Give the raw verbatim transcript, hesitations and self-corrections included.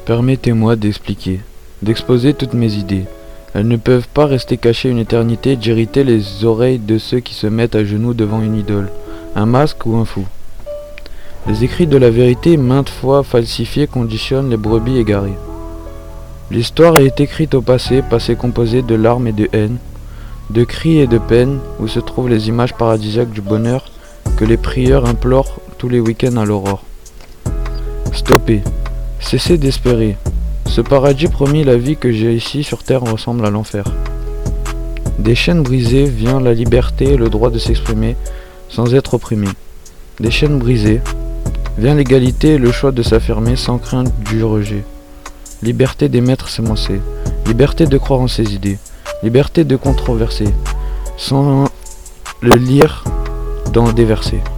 Permettez-moi d'expliquer, d'exposer toutes mes idées. Elles ne peuvent pas rester cachées une éternité, d'irriter les oreilles de ceux qui se mettent à genoux devant une idole, un masque ou un fou. Les écrits de la vérité, maintes fois falsifiés, conditionnent les brebis égarées. L'histoire est écrite au passé, passé composé de larmes et de haine, de cris et de peine, où se trouvent les images paradisiaques du bonheur que les prieurs implorent tous les week-ends à l'aurore. Stoppez, cessez d'espérer. Ce paradis promis, la vie que j'ai ici sur terre ressemble à l'enfer. Des chaînes brisées vient la liberté et le droit de s'exprimer sans être opprimé. Des chaînes brisées vient l'égalité et le choix de s'affirmer sans crainte du rejet. Liberté d'émettre ses pensées, liberté de croire en ses idées, liberté de controverser, sans le lire dans des versets.